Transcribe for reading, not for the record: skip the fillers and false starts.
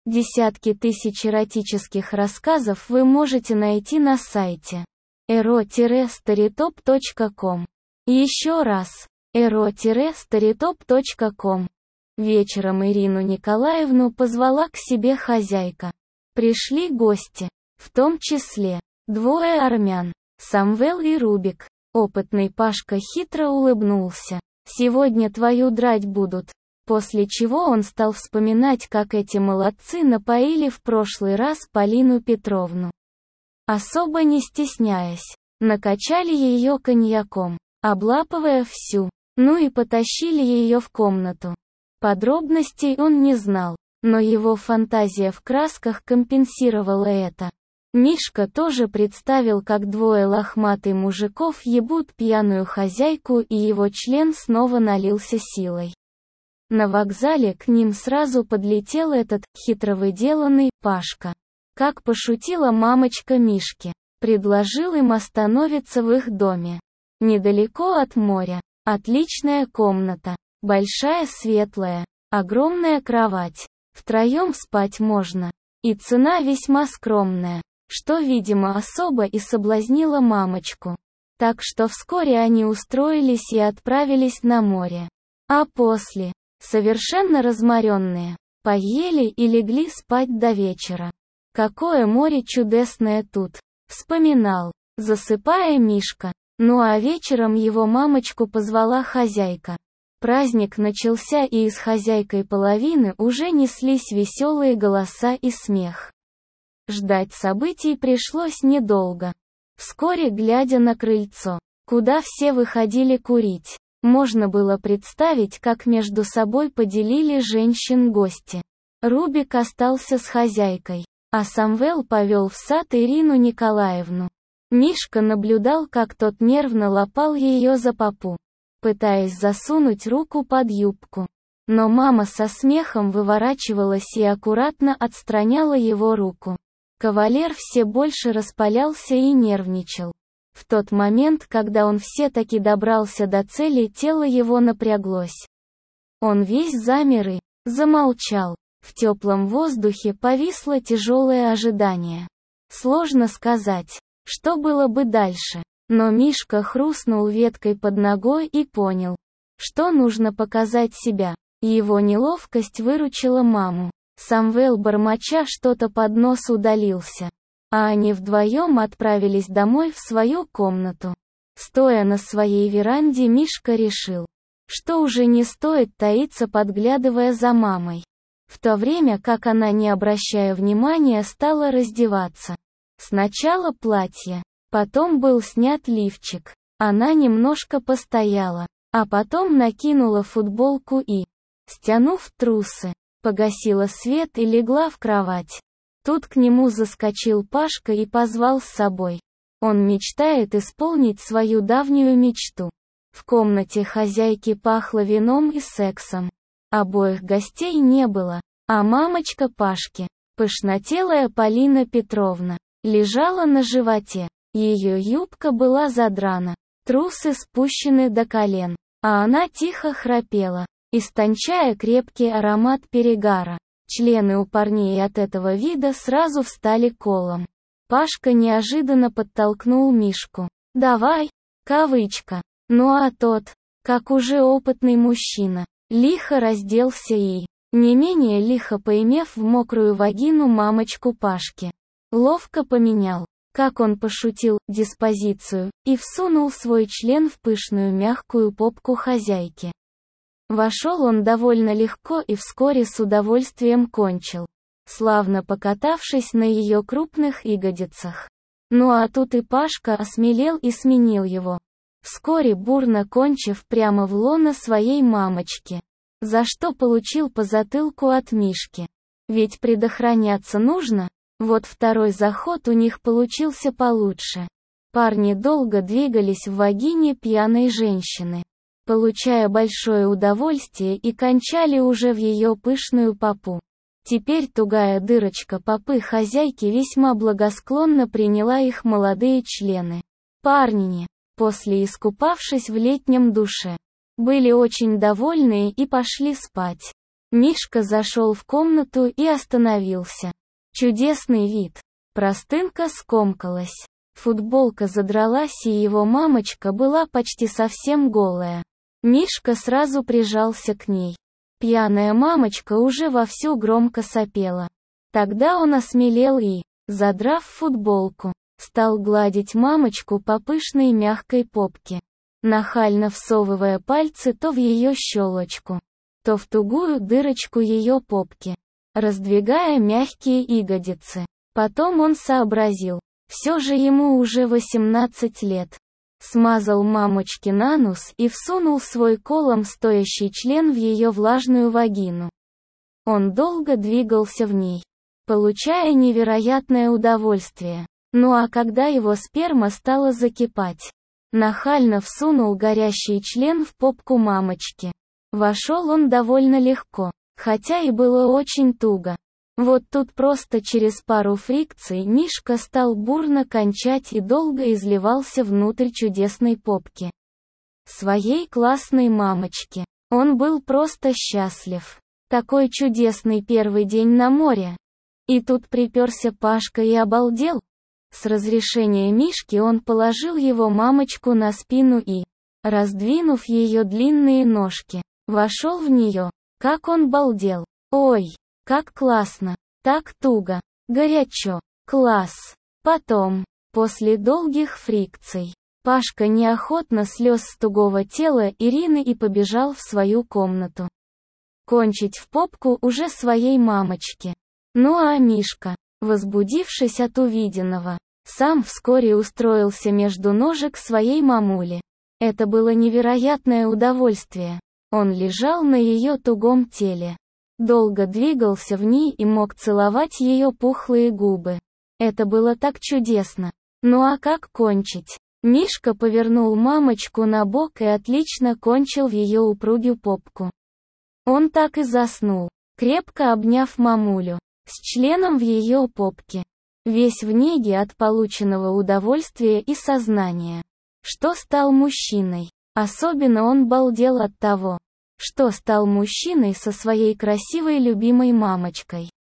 Десятки тысяч эротических рассказов вы можете найти на сайте ero-storytop.com. Еще раз, ero-storytop.com. Вечером Ирину Николаевну позвала к себе хозяйка. Пришли гости, в том числе двое армян, Самвел и Рубик. Опытный Пашка хитро улыбнулся. «Сегодня твою драть будут». После чего он стал вспоминать, как эти молодцы напоили в прошлый раз Полину Петровну. Особо не стесняясь, накачали ее коньяком, облапывая всю, ну и потащили ее в комнату. Подробностей он не знал, но его фантазия в красках компенсировала это. Мишка тоже представил, как двое лохматых мужиков ебут пьяную хозяйку, и его член снова налился силой. На вокзале к ним сразу подлетел этот хитровыделанный Пашка. Как пошутила мамочка Мишки, предложил им остановиться в их доме. Недалеко от моря, отличная комната, большая светлая, огромная кровать. Втроем спать можно. И цена весьма скромная, что, видимо, особо и соблазнило мамочку. Так что вскоре они устроились и отправились на море. А после, совершенно разморенные, поели и легли спать до вечера. «Какое море чудесное тут!» — вспоминал, засыпая Мишка. Ну а вечером его мамочку позвала хозяйка. Праздник начался, и из хозяйкой половины уже неслись веселые голоса и смех. Ждать событий пришлось недолго. Вскоре, глядя на крыльцо, куда все выходили курить, можно было представить, как между собой поделили женщин гости. Рубик остался с хозяйкой, а Самвел повел в сад Ирину Николаевну. Мишка наблюдал, как тот нервно лапал ее за попу, пытаясь засунуть руку под юбку. Но мама со смехом выворачивалась и аккуратно отстраняла его руку. Кавалер все больше распалялся и нервничал. В тот момент, когда он все-таки добрался до цели, тело его напряглось. Он весь замер и замолчал. В теплом воздухе повисло тяжелое ожидание. Сложно сказать, что было бы дальше, но Мишка хрустнул веткой под ногой и понял, что нужно показать себя. Его неловкость выручила маму. Самвел, бормоча что-то под нос, удалился, а они вдвоем отправились домой в свою комнату. Стоя на своей веранде, Мишка решил, что уже не стоит таиться, подглядывая за мамой. В то время как она, не обращая внимания, стала раздеваться. Сначала платье, потом был снят лифчик. Она немножко постояла, а потом накинула футболку и, стянув трусы, погасила свет и легла в кровать. Тут к нему заскочил Пашка и позвал с собой. Он мечтает исполнить свою давнюю мечту. В комнате хозяйки пахло вином и сексом. Обоих гостей не было, а мамочка Пашки, пышнотелая Полина Петровна, лежала на животе. Ее юбка была задрана, трусы спущены до колен, а она тихо храпела, истончая крепкий аромат перегара. Члены у парней от этого вида сразу встали колом. Пашка неожиданно подтолкнул Мишку. «Давай!» Кавычка. Ну а тот, как уже опытный мужчина, лихо разделся и, не менее лихо поимев в мокрую вагину мамочку Пашки, ловко поменял, как он пошутил, диспозицию, и всунул свой член в пышную мягкую попку хозяйки. Вошел он довольно легко и вскоре с удовольствием кончил, славно покатавшись на ее крупных ягодицах. Ну а тут и Пашка осмелел и сменил его. Вскоре бурно кончив прямо в лоно своей мамочки, за что получил по затылку от Мишки. Ведь предохраняться нужно. Вот второй заход у них получился получше. Парни долго двигались в вагине пьяной женщины, получая большое удовольствие, и кончали уже в ее пышную попу. Теперь тугая дырочка попы хозяйки весьма благосклонно приняла их молодые члены. Парни, после искупавшись в летнем душе, были очень довольны и пошли спать. Мишка зашел в комнату и остановился. Чудесный вид. Простынка скомкалась. Футболка задралась, и его мамочка была почти совсем голая. Мишка сразу прижался к ней. Пьяная мамочка уже вовсю громко сопела. Тогда он осмелел и, задрав футболку, стал гладить мамочку по пышной мягкой попке, нахально всовывая пальцы то в ее щелочку, то в тугую дырочку ее попки, раздвигая мягкие ягодицы. Потом он сообразил, все же ему уже 18 лет. Смазал мамочкин анус и всунул свой колом стоящий член в ее влажную вагину. Он долго двигался в ней, получая невероятное удовольствие. Ну а когда его сперма стала закипать, нахально всунул горящий член в попку мамочки. Вошел он довольно легко, хотя и было очень туго. Вот тут просто через пару фрикций Мишка стал бурно кончать и долго изливался внутрь чудесной попки своей классной мамочки. Он был просто счастлив. Такой чудесный первый день на море. И тут приперся Пашка и обалдел. С разрешения Мишки он положил его мамочку на спину и, раздвинув ее длинные ножки, вошел в нее. Как он балдел. Ой, как классно, так туго, горячо, класс. Потом, после долгих фрикций, Пашка неохотно слез с тугого тела Ирины и побежал в свою комнату. Кончить в попку уже своей мамочке. Ну а Мишка, возбудившись от увиденного, сам вскоре устроился между ножек своей мамули. Это было невероятное удовольствие. Он лежал на ее тугом теле, долго двигался в ней и мог целовать ее пухлые губы. Это было так чудесно. Ну а как кончить? Мишка повернул мамочку на бок и отлично кончил в ее упругую попку. Он так и заснул, крепко обняв мамулю, с членом в ее попке, весь в неге от полученного удовольствия и сознания, что стал мужчиной. Особенно он балдел от того, что стал мужчиной со своей красивой любимой мамочкой.